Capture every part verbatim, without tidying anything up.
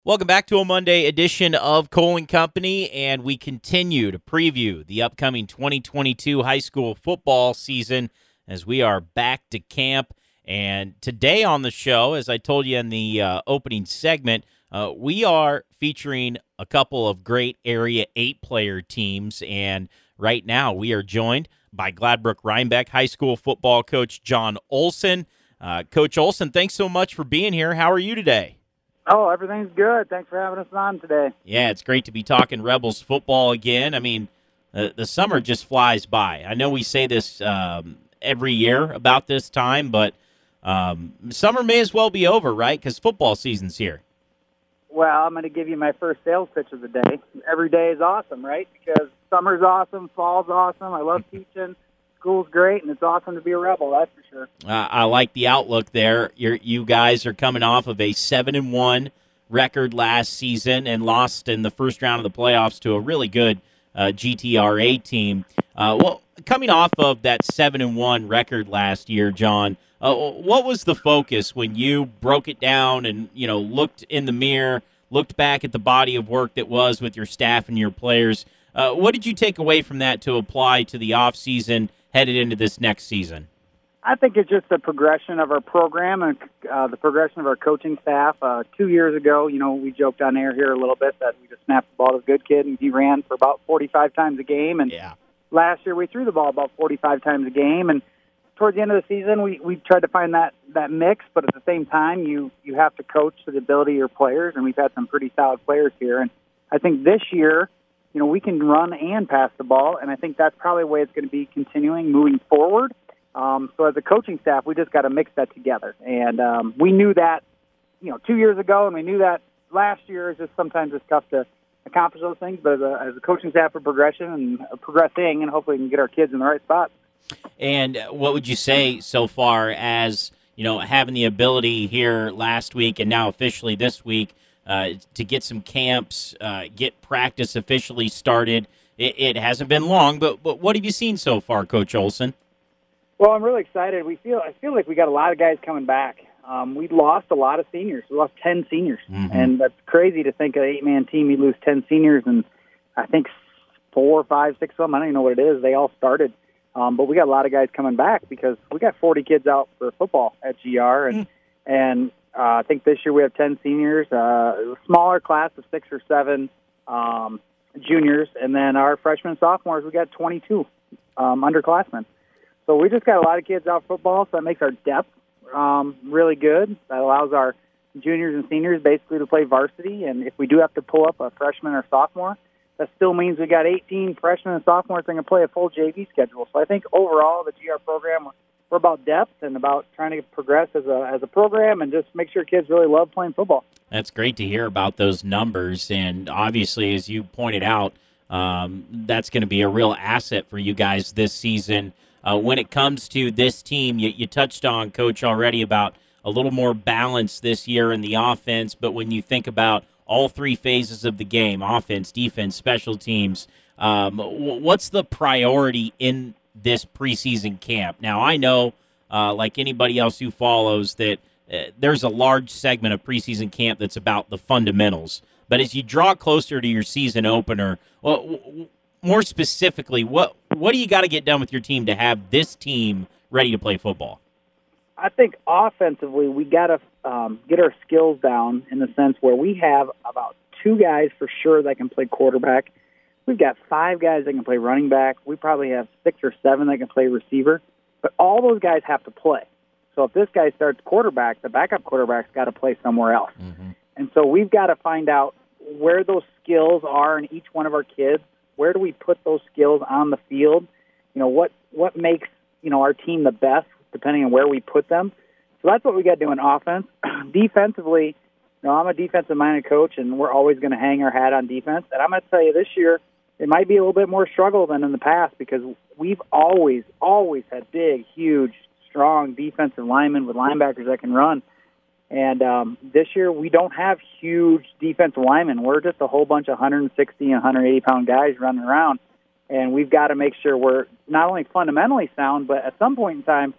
Welcome back to a Monday edition of Cole and Company, and we continue to preview the upcoming twenty twenty-two high school football season as we are back to camp. And today on the show, as I told you in the uh, opening segment, uh, we are featuring a couple of great Area eight player teams, and right now we are joined by Gladbrook Rhinebeck High School football coach John Olson. Uh, Coach Olson, thanks so much for being here. How are you today? Oh, everything's good. Thanks for having us on today. Yeah, it's great to be talking Rebels football again. I mean, uh, the summer just flies by. I know we say this um, every year about this time, but um, summer may as well be over, right? Because football season's here. Well, I'm going to give you my first sales pitch of the day. Every day is awesome, right? Because summer's awesome, fall's awesome. I love teaching. School's great, and it's awesome to be a Rebel, that's for sure. Uh, I like the outlook there. You're, you guys are coming off of a seven and one record last season and lost in the first round of the playoffs to a really good uh, G T R A team. Uh, well, coming off of that seven and one record last year, John, uh, what was the focus when you broke it down and you know looked in the mirror, looked back at the body of work that was with your staff and your players? Uh, what did you take away from that to apply to the off season headed into this next season? I think it's just the progression of our program and uh, the progression of our coaching staff. Uh, two years ago, you know, we joked on air here a little bit that we just snapped the ball to a good kid, and he ran for about forty-five times a game. And yeah. last year we threw the ball about forty-five times a game. And towards the end of the season, we, we tried to find that, that mix, but at the same time, you, you have to coach to the ability of your players, and we've had some pretty solid players here. And I think this year, you know, we can run and pass the ball, and I think that's probably the way it's going to be continuing moving forward. Um, so as a coaching staff, we just got to mix that together. And um, we knew that, you know, two years ago, and we knew that last year. It's just sometimes it's tough to accomplish those things. But as a, as a coaching staff for progression and uh, progressing, and hopefully we can get our kids in the right spot. And what would you say so far as, you know, having the ability here last week and now officially this week uh, to get some camps, uh, get practice officially started? It, it hasn't been long, but, but what have you seen so far, Coach Olson? Well, I'm really excited. We feel I feel like we got a lot of guys coming back. Um, we lost a lot of seniors. We lost ten seniors, mm-hmm. and that's crazy to think an eight-man team you lose ten seniors, and I think four, five, six of them, I don't even know what it is. They all started, um, but we got a lot of guys coming back because we got forty kids out for football at G R, and mm-hmm. and uh, I think this year we have ten seniors, uh, a smaller class of six or seven um, juniors, and then our freshmen and sophomores we got twenty-two um, underclassmen. So we just got a lot of kids out football, so that makes our depth um, really good. That allows our juniors and seniors basically to play varsity, and if we do have to pull up a freshman or sophomore, that still means we got eighteen freshmen and sophomores that can play a full J V schedule. So I think overall the G R program, we're about depth and about trying to progress as a as a program and just make sure kids really love playing football. That's great to hear about those numbers, and obviously, as you pointed out, um, that's going to be a real asset for you guys this season. Uh, when it comes to this team, you, you touched on, Coach, already about a little more balance this year in the offense, but when you think about all three phases of the game, offense, defense, special teams, um, what's the priority in this preseason camp? Now, I know, uh, like anybody else who follows, that uh, there's a large segment of preseason camp that's about the fundamentals, but as you draw closer to your season opener, well, more specifically, what what do you got to get done with your team to have this team ready to play football? I think offensively, we got to um, get our skills down in the sense where we have about two guys for sure that can play quarterback. We've got five guys that can play running back. We probably have six or seven that can play receiver. But all those guys have to play. So if this guy starts quarterback, the backup quarterback's got to play somewhere else. Mm-hmm. And so we've got to find out where those skills are in each one of our kids. Where do we put those skills on the field? You know, what what makes, you know, our team the best, depending on where we put them. So that's what we got to do in offense. Defensively, you know, I'm a defensive-minded coach, and we're always going to hang our hat on defense. And I'm going to tell you, this year, it might be a little bit more struggle than in the past because we've always, always had big, huge, strong defensive linemen with linebackers that can run. And um, this year, we don't have huge defensive linemen. We're just a whole bunch of one sixty and one eighty pound guys running around. And we've got to make sure we're not only fundamentally sound, but at some point in time,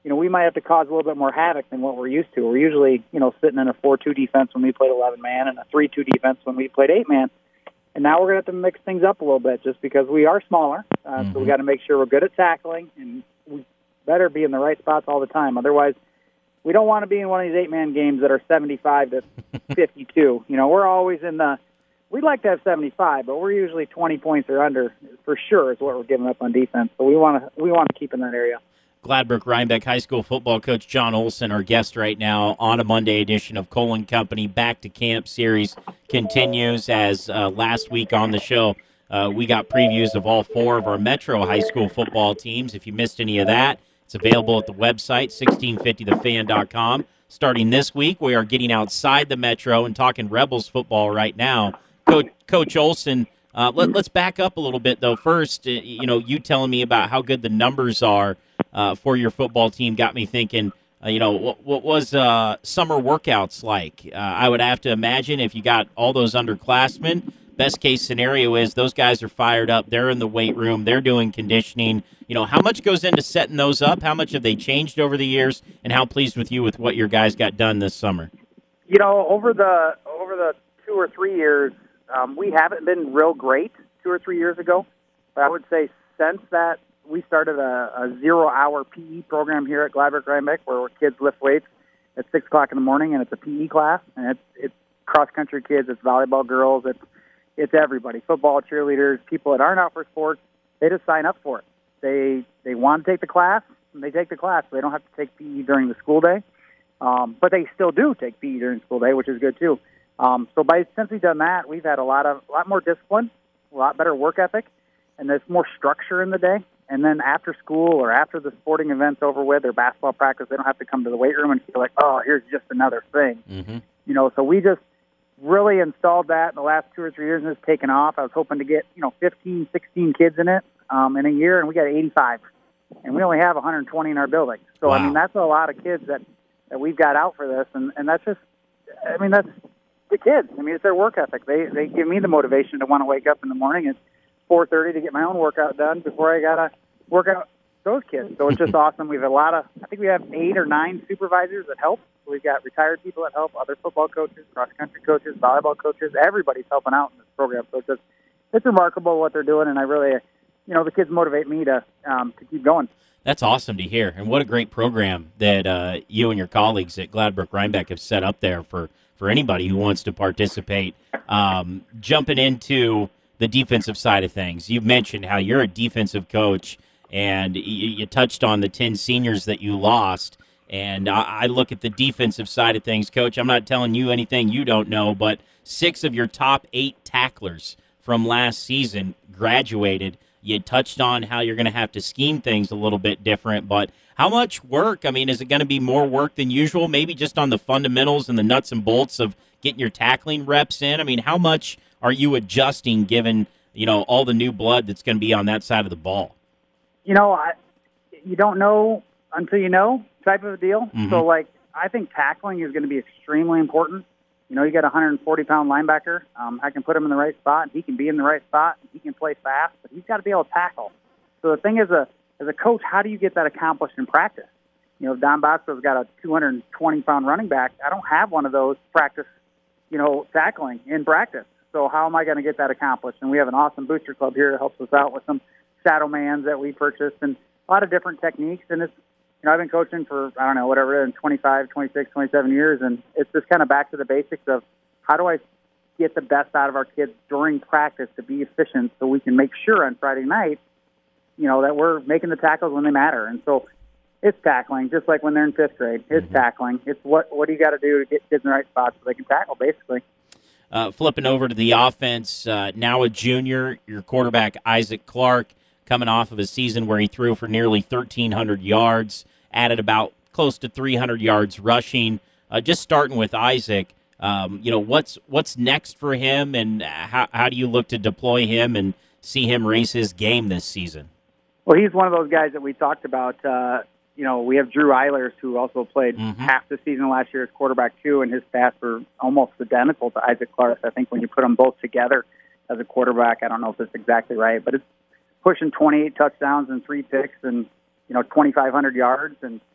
you know, we might have to cause a little bit more havoc than what we're used to. We're usually, you know, sitting in a four two defense when we played eleven man and a three two defense when we played eight man. And now we're going to have to mix things up a little bit just because we are smaller. Uh, mm-hmm. So we got to make sure we're good at tackling, and we better be in the right spots all the time. Otherwise, we don't want to be in one of these eight-man games that are seventy-five to fifty-two. You know, we're always in the – we'd like to have seventy-five, but we're usually twenty points or under for sure is what we're giving up on defense. So we want to we want to keep in that area. Gladbrook Rhinebeck High School football coach John Olson, our guest right now on a Monday edition of Colin Company. Back to Camp series continues as uh, last week on the show uh, we got previews of all four of our Metro High School football teams. If you missed any of that, it's available at the website, sixteen fifty the fan dot com. Starting this week, we are getting outside the Metro and talking Rebels football right now. Coach, Coach Olson, uh, let, let's back up a little bit, though. First, uh, you know, you telling me about how good the numbers are Uh, for your football team got me thinking, uh, you know, what, what was uh, summer workouts like? Uh, I would have to imagine if you got all those underclassmen, best case scenario is those guys are fired up. They're in the weight room. They're doing conditioning. You know, how much goes into setting those up? How much have they changed over the years? And how pleased with you with what your guys got done this summer? You know, over the over the two or three years, um, we haven't been real great two or three years ago. But I would say since that, we started a, a zero-hour P E program here at Gladbrook Rhinebeck where kids lift weights at six o'clock in the morning, and it's a P E class, and it's it's cross-country kids, it's volleyball girls, it's it's everybody, football, cheerleaders, people that aren't out for sports. They just sign up for it. They they want to take the class, and they take the class. So they don't have to take P E during the school day, um, but they still do take P E during school day, which is good too. Um, so by since we've done that, we've had a lot of a lot more discipline, a lot better work ethic, and there's more structure in the day. And then after school or after the sporting event's over with or basketball practice, they don't have to come to the weight room and feel like, oh, here's just another thing. Mm-hmm. You know, so we just really installed that in the last two or three years, and it's taken off. I was hoping to get, you know, fifteen, sixteen kids in it um, in a year, and we got eighty-five. And we only have one hundred twenty in our building. So, wow. I mean, that's a lot of kids that, that we've got out for this. And, and that's just, I mean, that's the kids. I mean, it's their work ethic. They, they give me the motivation to want to wake up in the morning and four thirty to get my own workout done before I got to work out those kids. So it's just awesome. We have a lot of, I think we have eight or nine supervisors that help. So we've got retired people that help, other football coaches, cross-country coaches, volleyball coaches. Everybody's helping out in this program. So it's just, it's remarkable what they're doing, and I really, you know, the kids motivate me to um, to keep going. That's awesome to hear, and what a great program that uh, you and your colleagues at Gladbrook Rhinebeck have set up there for, for anybody who wants to participate. Um, jumping into the defensive side of things, you've mentioned how you're a defensive coach, and you, you touched on the ten seniors that you lost. And I, I look at the defensive side of things, Coach. I'm not telling you anything you don't know, but six of your top eight tacklers from last season graduated. You touched on how you're going to have to scheme things a little bit different, but how much work? I mean, is it going to be more work than usual, maybe just on the fundamentals and the nuts and bolts of getting your tackling reps in? I mean, how much are you adjusting given, you know, all the new blood that's going to be on that side of the ball? You know, I, you don't know until you know type of a deal. Mm-hmm. So, like, I think tackling is going to be extremely important. You know, you got a one hundred forty pound linebacker. Um, I can put him in the right spot. He can be in the right spot. He can play fast, but he's got to be able to tackle. So the thing is, a as a coach, how do you get that accomplished in practice? You know, Don Bosco's got a two hundred twenty pound running back. I don't have one of those practice, you know, tackling in practice. So how am I going to get that accomplished? And we have an awesome booster club here that helps us out with some shadow mans that we purchased and a lot of different techniques. And it's, you know, I've been coaching for, I don't know, whatever, in twenty-five, twenty-six, twenty-seven years, and it's just kind of back to the basics of how do I get the best out of our kids during practice to be efficient so we can make sure on Friday night, you know, that we're making the tackles when they matter. And so it's tackling, just like when they're in fifth grade. It's mm-hmm. tackling. It's what what do you got to do to get kids in the right spots so they can tackle, basically. Uh, flipping over to the offense, uh, now a junior, your quarterback, Isaac Clark, coming off of a season where he threw for nearly thirteen hundred yards, added about close to three hundred yards rushing. Uh, just starting with Isaac, um, you know, what's what's next for him, and how how do you look to deploy him and see him raise his game this season? Well, he's one of those guys that we talked about. Uh, you know, we have Drew Eilers, who also played mm-hmm. half the season last year as quarterback too, and his stats were almost identical to Isaac Clark. I think when you put them both together as a quarterback, I don't know if it's exactly right, but it's pushing twenty-eight touchdowns and three picks and, you know, twenty-five hundred yards. And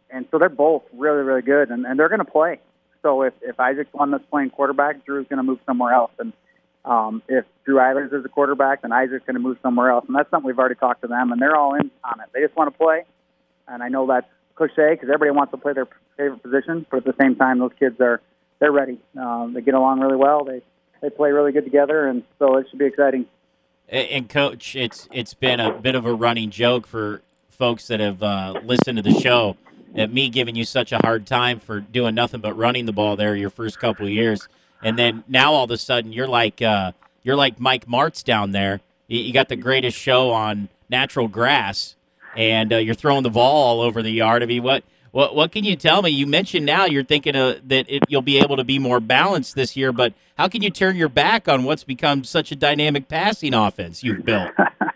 and so they're both really, really good, and, and they're going to play. So if, if Isaac's one that's playing quarterback, Drew's going to move somewhere else. And um, if Drew Eilers is a quarterback, then Isaac's going to move somewhere else. And that's something we've already talked to them, and they're all in on it. They just want to play. And I know that's cliche because everybody wants to play their favorite position, but at the same time, those kids are they're ready. Um, they get along really well. They they play really good together, and so it should be exciting. And, Coach, it's it's been a bit of a running joke for folks that have uh, listened to the show, at me giving you such a hard time for doing nothing but running the ball there your first couple of years, and then now all of a sudden you're like uh, you're like Mike Martz down there. You, you got the greatest show on natural grass, and uh, you're throwing the ball all over the yard. I mean, what what what can you tell me? You mentioned now you're thinking uh, that it, you'll be able to be more balanced this year, but how can you turn your back on what's become such a dynamic passing offense you've built?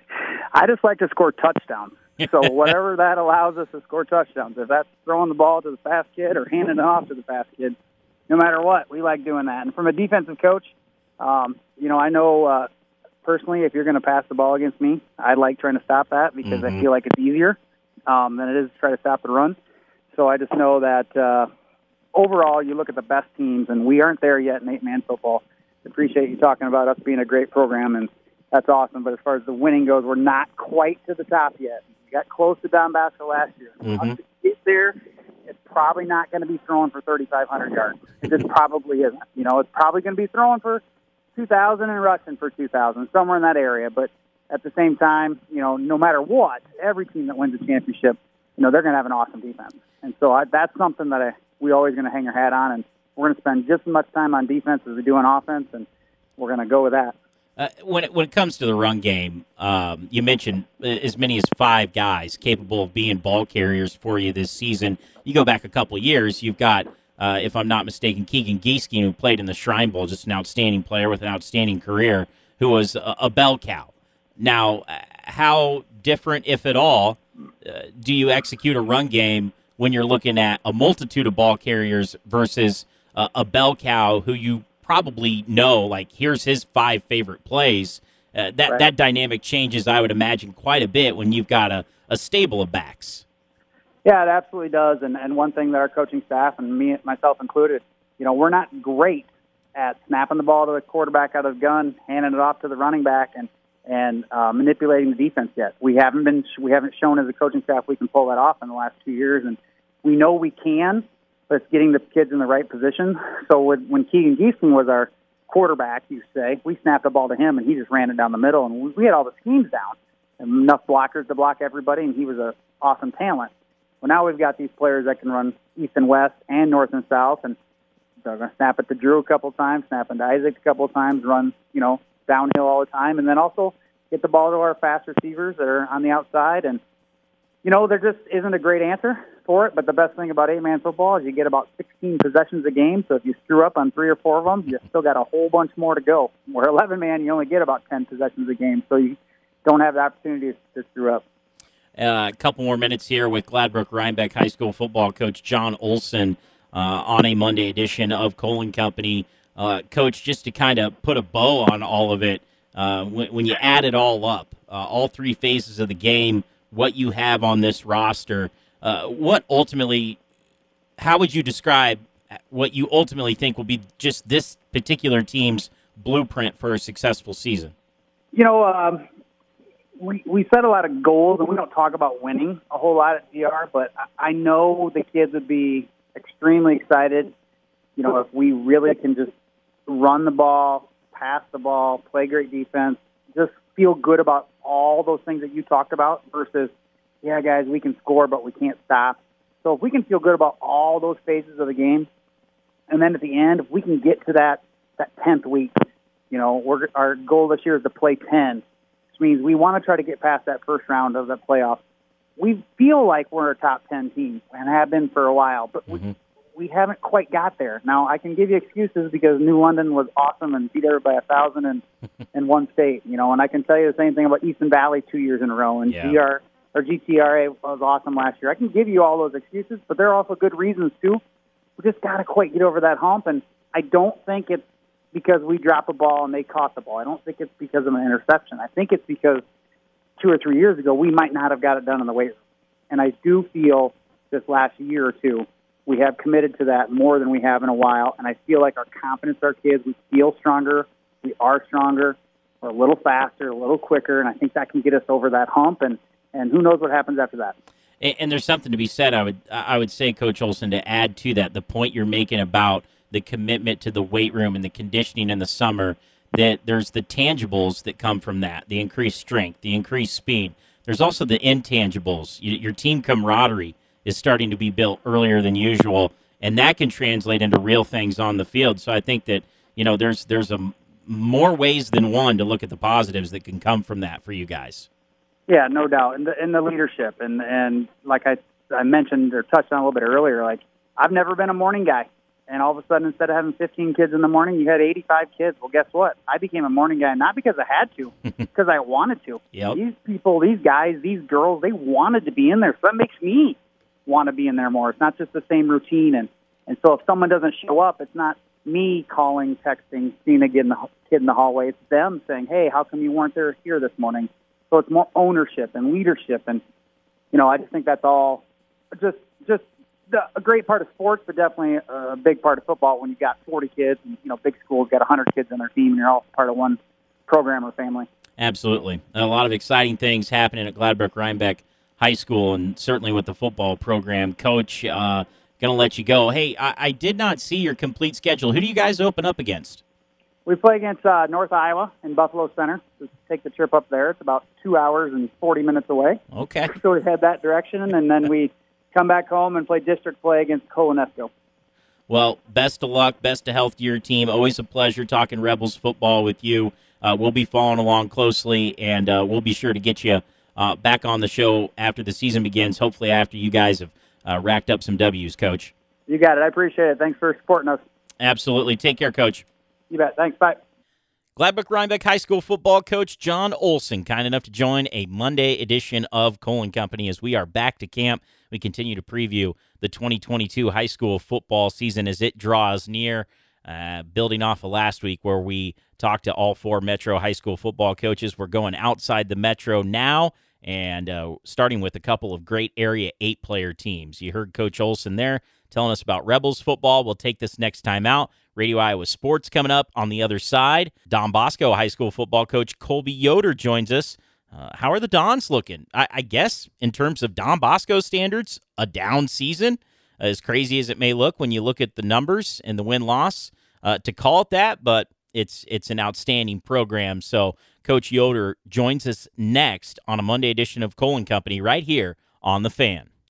I just like to score touchdowns. So whatever that allows us to score touchdowns, if that's throwing the ball to the fast kid or handing it off to the fast kid, no matter what, we like doing that. And from a defensive coach, um, you know, I know uh, personally if you're going to pass the ball against me, I like trying to stop that because mm-hmm. I feel like it's easier um, than it is to try to stop the run. So I just know that uh, overall you look at the best teams, and we aren't there yet in eight-man football. I appreciate you talking about us being a great program, and that's awesome. But as far as the winning goes, we're not quite to the top yet. Got close to Don Basco last year. Mm-hmm. Once it gets there, it's probably not going to be throwing for thirty-five hundred yards. It just probably isn't. You know, it's probably going to be throwing for two thousand and rushing for two thousand, somewhere in that area. But at the same time, you know, no matter what, every team that wins a championship, you know, they're going to have an awesome defense. And so I, that's something that I, we're always going to hang our hat on, and we're going to spend just as much time on defense as we do on offense, and we're going to go with that. Uh, when it, when it comes to the run game, um, you mentioned as many as five guys capable of being ball carriers for you this season. You go back a couple of years, you've got, uh, if I'm not mistaken, Keegan Gieske, who played in the Shrine Bowl, just an outstanding player with an outstanding career, who was a, a bell cow. Now, how different, if at all, uh, do you execute a run game when you're looking at a multitude of ball carriers versus uh, a bell cow who you probably know, like, here's his five favorite plays? Uh, that right. that dynamic changes, I would imagine, quite a bit when you've got a, a stable of backs. Yeah, it absolutely does. And and one thing that our coaching staff, and me myself included, you know, we're not great at snapping the ball to the quarterback out of the gun, handing it off to the running back, and and uh, manipulating the defense yet. We haven't been we haven't shown as a coaching staff we can pull that off in the last two years, and we know we can. But it's getting the kids in the right position. So with, when Keegan Gieske was our quarterback, you say, we snapped the ball to him, and he just ran it down the middle. And we, we had all the schemes down, and enough blockers to block everybody, and he was an awesome talent. Well, now we've got these players that can run east and west and north and south, and they're going to snap it to Drew a couple of times, snap it to Isaac a couple of times, run, you know, downhill all the time, and then also get the ball to our fast receivers that are on the outside. And, you know, there just isn't a great answer for it, but the best thing about eight-man football is you get about sixteen possessions a game, so if you screw up on three or four of them, you still got a whole bunch more to go. Where eleven-man, you only get about ten possessions a game, so you don't have the opportunity to screw up. Uh, a couple more minutes here with Gladbrook Rhinebeck High School football coach John Olson uh, on a Monday edition of Colin Company. Uh, Coach, just to kind of put a bow on all of it, uh, when, when you add it all up, uh, all three phases of the game, what you have on this roster, Uh, what ultimately, how would you describe what you ultimately think will be just this particular team's blueprint for a successful season? You know, um, we we set a lot of goals, and we don't talk about winning a whole lot at D R, but I know the kids would be extremely excited, you know, if we really can just run the ball, pass the ball, play great defense, just feel good about all those things that you talked about versus, yeah, guys, we can score, but we can't stop. So if we can feel good about all those phases of the game, and then at the end, if we can get to that that tenth week, you know, we're, our goal this year is to play ten, which means we want to try to get past that first round of the playoffs. We feel like we're a top ten team and have been for a while, but mm-hmm. we, we haven't quite got there. Now, I can give you excuses because New London was awesome and beat everybody by a thousand in, in one state, you know, and I can tell you the same thing about Easton Valley two years in a row, and yeah. G R Our G T R A was awesome last year. I can give you all those excuses, but there are also good reasons, too. We just got to quite get over that hump, and I don't think it's because we dropped a ball and they caught the ball. I don't think it's because of an interception. I think it's because two or three years ago we might not have got it done in the weight room. And I do feel this last year or two, we have committed to that more than we have in a while. And I feel like our confidence, our kids, we feel stronger. We are stronger. We're a little faster, a little quicker. And I think that can get us over that hump. And, and who knows what happens after that. And, and there's something to be said, I would, I would say, Coach Olson, to add to that, the point you're making about the commitment to the weight room and the conditioning in the summer, that there's the tangibles that come from that, the increased strength, the increased speed. There's also the intangibles. Your team camaraderie is starting to be built earlier than usual, and that can translate into real things on the field. So I think that, you know, there's there's a more ways than one to look at the positives that can come from that for you guys. Yeah, no doubt. And the, and the leadership, and, and like I, I mentioned or touched on a little bit earlier, like I've never been a morning guy. And all of a sudden, instead of having fifteen kids in the morning, you had eighty-five kids. Well, guess what? I became a morning guy, not because I had to, because I wanted to. Yep. These people, these guys, these girls, they wanted to be in there. So that makes me want to be in there more. It's not just the same routine. And, and so if someone doesn't show up, it's not me calling, texting, seeing a kid in the, kid in the hallway. It's them saying, hey, how come you weren't there here this morning? So it's more ownership and leadership. And, you know, I just think that's all just just a great part of sports, but definitely a big part of football when you've got forty kids and, you know, big schools got one hundred kids on their team and you're all part of one program or family. Absolutely. A lot of exciting things happening at Gladbrook Rhinebeck High School, and certainly with the football program. Coach, uh, going to let you go. Hey, I, I did not see your complete schedule. Who do you guys open up against? We play against uh, North Iowa in Buffalo Center. Just take the trip up there. It's about two hours and forty minutes away. Okay. So we head that direction, and then we come back home and play district play against Colonesco. Well, best of luck, best of health to your team. Always a pleasure talking Rebels football with you. Uh, we'll be following along closely, and uh, we'll be sure to get you uh, back on the show after the season begins, hopefully after you guys have uh, racked up some W's, Coach. You got it. I appreciate it. Thanks for supporting us. Absolutely. Take care, Coach. You bet. Thanks. Bye. Gladbrook Rhinebeck High School football coach John Olson, kind enough to join a Monday edition of Colin Company as we are back to camp. We continue to preview the twenty twenty-two high school football season as it draws near, uh, building off of last week where we talked to all four Metro high school football coaches. We're going outside the Metro now and uh, starting with a couple of great Area eight player teams. You heard Coach Olson there telling us about Rebels football. We'll take this next time out. Radio Iowa Sports coming up on the other side. Don Bosco high school football coach Colby Yoder joins us. Uh, how are the Dons looking? I, I guess in terms of Don Bosco standards, a down season, as crazy as it may look when you look at the numbers and the win-loss, uh, to call it that, but it's it's an outstanding program. So Coach Yoder joins us next on a Monday edition of Colin Company right here on The Fan.